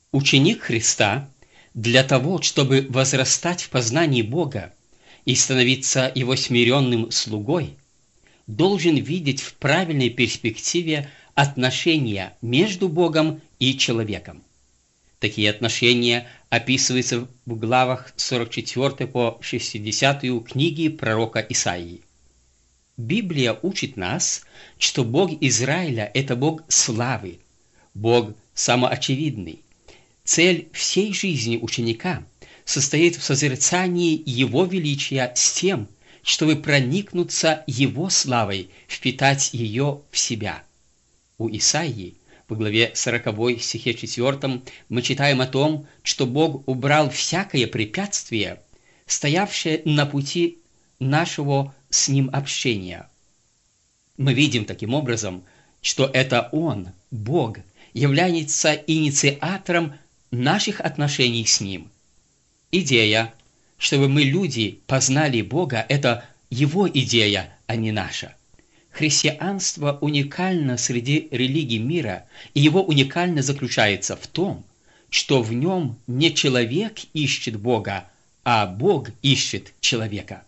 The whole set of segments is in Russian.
Ученик Христа для того, чтобы возрастать в познании Бога и становиться Его смиренным слугой, должен видеть в правильной перспективе отношения между Богом и человеком. Такие отношения описываются в главах 44 по 60 книги пророка Исаии. Библия учит нас, что Бог Израиля – это Бог славы, Бог самоочевидный. Цель всей жизни ученика состоит в созерцании Его величия с тем, чтобы проникнуться Его славой, впитать ее в себя. У Исаии в главе 40 стихе 4 мы читаем о том, что Бог убрал всякое препятствие, стоявшее на пути нашего с Ним общения. Мы видим таким образом, что это Он, Бог, является инициатором наших отношений с Ним. Идея, чтобы мы, люди, познали Бога, это Его идея, а не наша. Христианство уникально среди религий мира, и его уникальность заключается в том, что в нем не человек ищет Бога, а Бог ищет человека.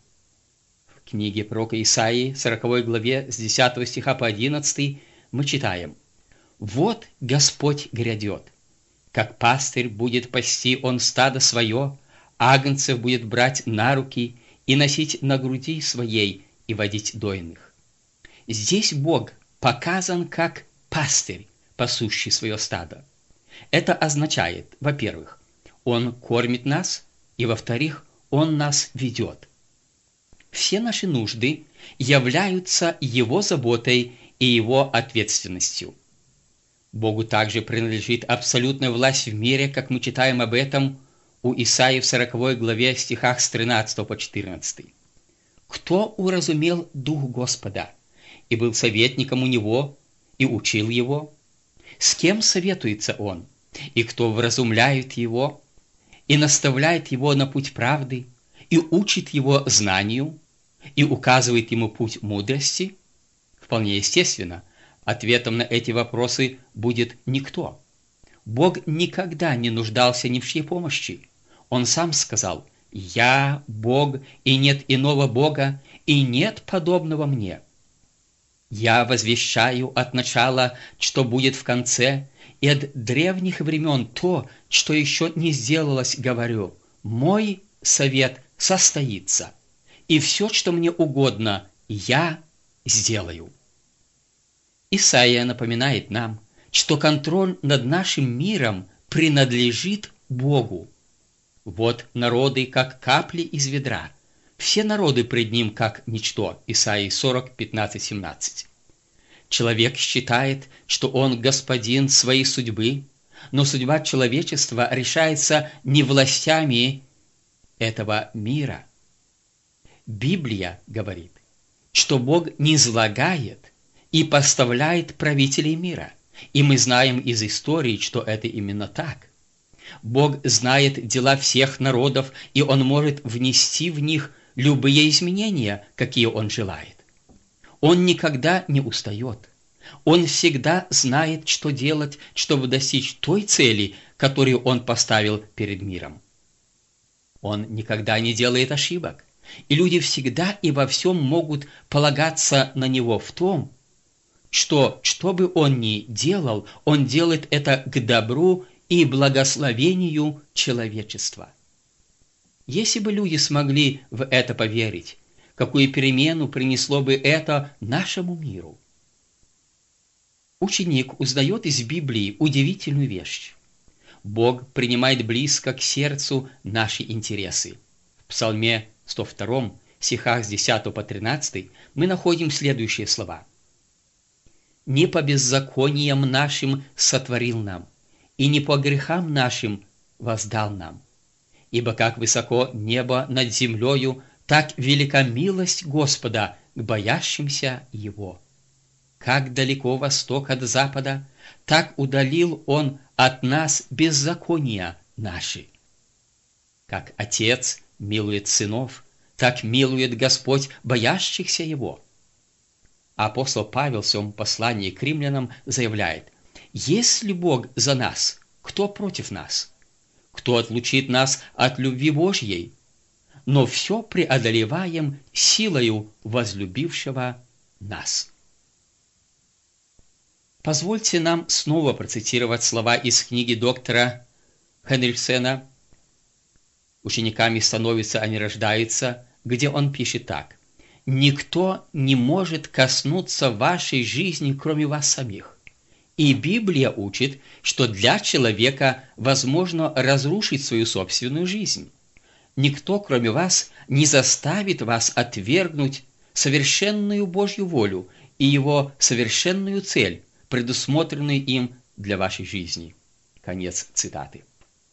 В книге пророка Исаии, 40 главе, с 10 стиха по 11, мы читаем: «Вот Господь грядет, как пастырь будет пасти он стадо свое, агнцев будет брать на руки и носить на груди своей и водить дойных». Здесь Бог показан как пастырь, пасущий свое стадо. Это означает, во-первых, Он кормит нас, и, во-вторых, Он нас ведет. Все наши нужды являются Его заботой и Его ответственностью. Богу также принадлежит абсолютная власть в мире, как мы читаем об этом у Исаии в 40 главе стихах с 13 по 14. «Кто уразумел Дух Господа, и был советником у Него, и учил Его? С кем советуется Он, и кто вразумляет Его, и наставляет Его на путь правды, и учит Его знанию, и указывает Ему путь мудрости?» Вполне естественно, ответом на эти вопросы будет никто. Бог никогда не нуждался ни в чьей помощи. Он сам сказал: «Я Бог, и нет иного Бога, и нет подобного мне. Я возвещаю от начала, что будет в конце, и от древних времен то, что еще не сделалось, говорю. Мой совет состоится, и все, что мне угодно, я сделаю». Исаия напоминает нам, что контроль над нашим миром принадлежит Богу. «Вот народы, как капли из ведра, все народы пред Ним, как ничто». Исаии 40, 15, 17. Человек считает, что он господин своей судьбы, но судьба человечества решается не властями этого мира. Библия говорит, что Бог низлагает и поставляет правителей мира, и мы знаем из истории, что это именно так. Бог знает дела всех народов, и Он может внести в них любые изменения, какие Он желает. Он никогда не устает. Он всегда знает, что делать, чтобы достичь той цели, которую Он поставил перед миром. Он никогда не делает ошибок, и люди всегда и во всем могут полагаться на Него в том, что бы Он ни делал, Он делает это к добру и благословению человечества. Если бы люди смогли в это поверить, какую перемену принесло бы это нашему миру? Ученик узнает из Библии удивительную вещь. Бог принимает близко к сердцу наши интересы. В Псалме 102, стихах с 10 по 13, мы находим следующие слова: «Не по беззакониям нашим сотворил нам, и не по грехам нашим воздал нам. Ибо как высоко небо над землею, так велика милость Господа к боящимся Его. Как далеко восток от запада, так удалил Он от нас беззакония наши. Как Отец милует сынов, так милует Господь боящихся Его». Апостол Павел в своем послании к римлянам заявляет: «Если Бог за нас, кто против нас? Кто отлучит нас от любви Божьей? Но все преодолеваем силою возлюбившего нас. Позвольте нам снова процитировать слова из книги доктора Хенриксена «Учениками становятся, а не рождаются», где он пишет так: «Никто не может коснуться вашей жизни, кроме вас самих. И Библия учит, что для человека возможно разрушить свою собственную жизнь. Никто, кроме вас, не заставит вас отвергнуть совершенную Божью волю и Его совершенную цель, предусмотренную им для вашей жизни». Конец цитаты.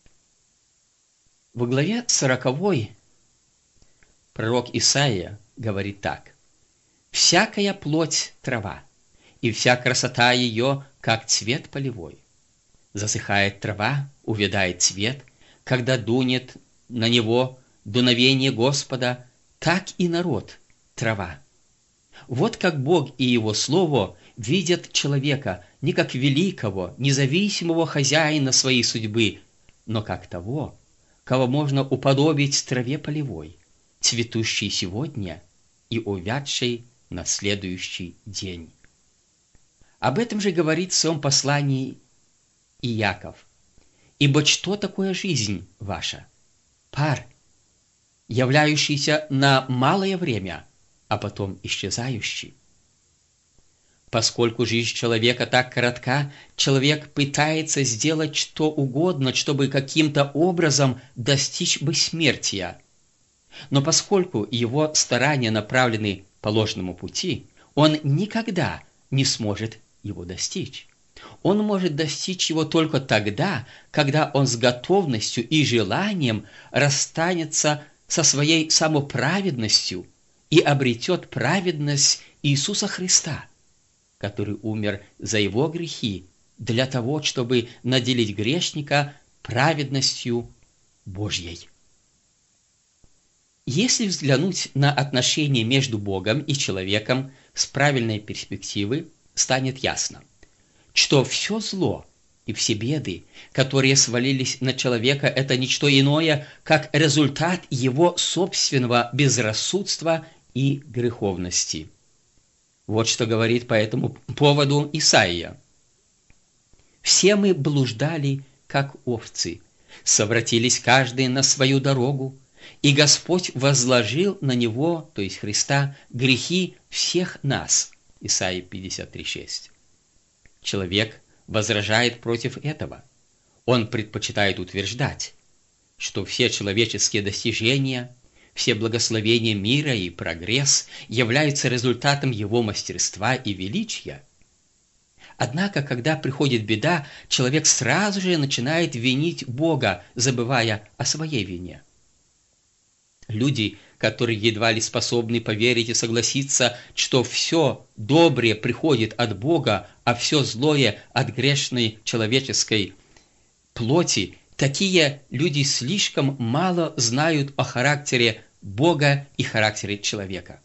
В главе 40 пророк Исаия говорит так: «Всякая плоть – трава, и вся красота ее, как цвет полевой. Засыхает трава, увядает цвет, когда дунет на него дуновение Господа, так и народ – трава. Вот как Бог и Его Слово видят человека не как великого, независимого хозяина своей судьбы, но как того, кого можно уподобить траве полевой, цветущей сегодня и увядшей на следующий день». Об этом же говорит в своем послании Иаков: «Ибо что такое жизнь ваша? Пар, являющийся на малое время, а потом исчезающий». Поскольку жизнь человека так коротка, человек пытается сделать что угодно, чтобы каким-то образом достичь бессмертия. Но поскольку его старания направлены по ложному пути, он никогда не сможет его достичь. Он может достичь его только тогда, когда он с готовностью и желанием расстанется со своей самоправедностью и обретет праведность Иисуса Христа, который умер за его грехи для того, чтобы наделить грешника праведностью Божьей. Если взглянуть на отношения между Богом и человеком с правильной перспективы, станет ясно, что все зло и все беды, которые свалились на человека, это ничто иное, как результат его собственного безрассудства и греховности. Вот что говорит по этому поводу Исаия: «Все мы блуждали, как овцы, совратились каждый на свою дорогу, и Господь возложил на него, то есть Христа, грехи всех нас». Исаия 53:6. Человек возражает против этого. Он предпочитает утверждать, что все человеческие достижения, все благословения мира и прогресс являются результатом его мастерства и величия. Однако, когда приходит беда, человек сразу же начинает винить Бога, забывая о своей вине. Люди, которые едва ли способны поверить и согласиться, что все доброе приходит от Бога, а все злое от грешной человеческой плоти, такие люди слишком мало знают о характере Бога и характере человека.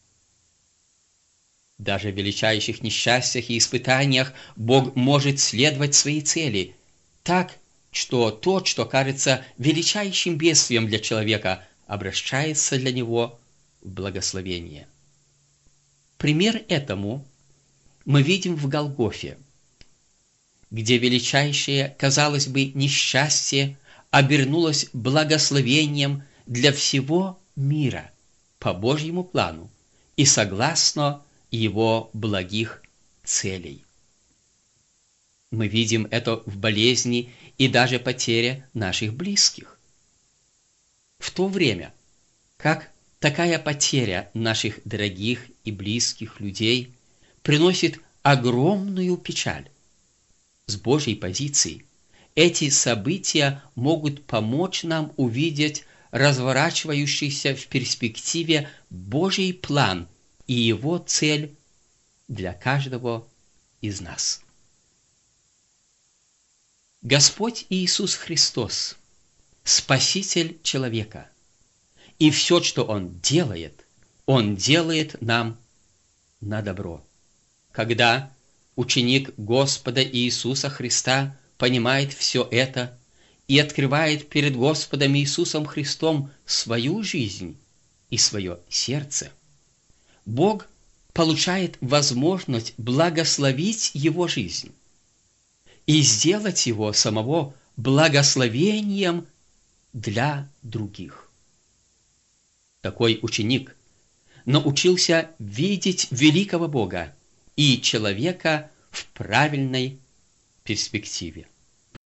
Даже в величайших несчастьях и испытаниях Бог может следовать своей цели, так, что то, что кажется величайшим бедствием для человека, обращается для него в благословение. Пример этому мы видим в Голгофе, где величайшее, казалось бы, несчастье обернулось благословением для всего мира по Божьему плану и согласно Его благих целей. Мы видим это в болезни и даже потере наших близких. В то время, как такая потеря наших дорогих и близких людей приносит огромную печаль, с Божьей позиции эти события могут помочь нам увидеть разворачивающийся в перспективе Божий план и Его цель для каждого из нас. Господь Иисус Христос – Спаситель человека, и все, что Он делает нам на добро. Когда ученик Господа Иисуса Христа понимает все это и открывает перед Господом Иисусом Христом свою жизнь и свое сердце, Бог получает возможность благословить его жизнь и сделать его самого благословением для других. Такой ученик научился видеть великого Бога и человека в правильной перспективе.